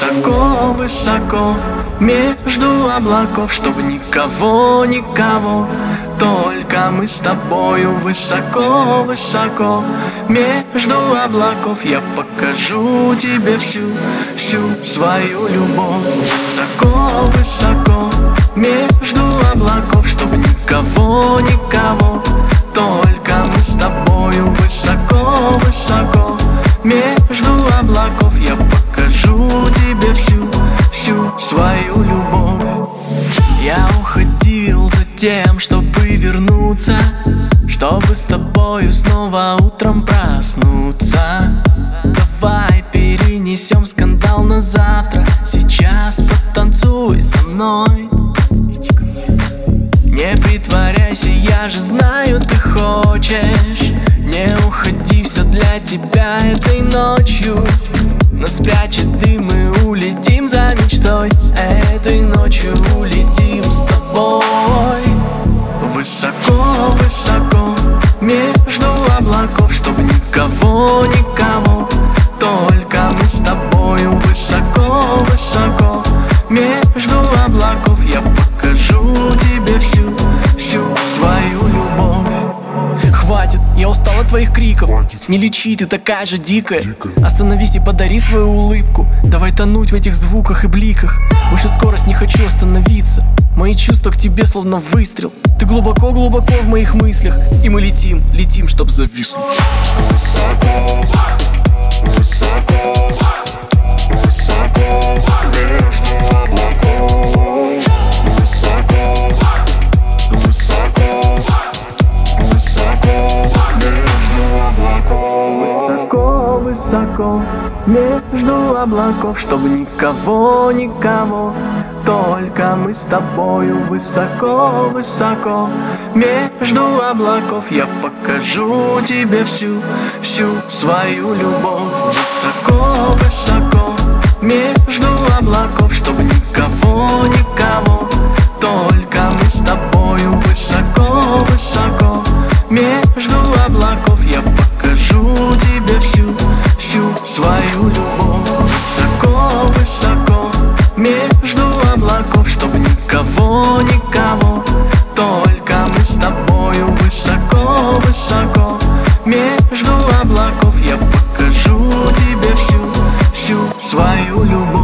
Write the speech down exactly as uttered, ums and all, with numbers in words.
Высоко-высоко между облаков, чтобы никого, никого, только мы с тобою. Высоко-высоко между облаков я покажу тебе всю, всю свою любовь. Высоко-высоко между облаков, чтобы никого, никого, только мы с тобою. Высоко-высоко между облаков я покажу тебе всю, всю свою любовь. Я уходил за тем, чтобы вернуться, чтобы с тобою снова утром проснуться. Давай перенесем скандал на завтра. Сейчас потанцуй со мной. Иди ко мне. Не притворяйся, я же знаю, ты хочешь. Не уходи, все для тебя этой ночью. Нас спрячет дым, мы улетим за мечтой. Этой ночью улетим с тобой. Высоко-высоко между облаков, чтобы никого, никого, только мы с тобою. Высоко-высоко между облаков я покажу тебе всю, всю свою любовь. Хватит, я устал от твоих криков. Хватит. Не лечи, ты такая же дикая. Дикая. Остановись и подари свою улыбку. Давай тонуть в этих звуках и бликах. Выше скорость, не хочу остановиться. Мои чувства к тебе словно выстрел. Ты глубоко-глубоко в моих мыслях. И мы летим, летим, чтоб зависнуть. Высоко, высоко, высоко между облаков. Высоко, высоко, высоко между облаков. Высоко-высоко между облаков, чтобы никого, никого, только мы с тобою. Высоко-высоко между облаков я покажу тебе всю, всю свою любовь. Высоко-высоко между облаков, чтобы никого, никого, только мы с тобою. Высоко-высоко между облаков я покажу тебе всю, всю свою любовь. Высоко-высоко между облаков, чтобы никого, никого, только мы с тобою. Высоко-высоко между облаков я покажу тебе всю, всю свою любовь.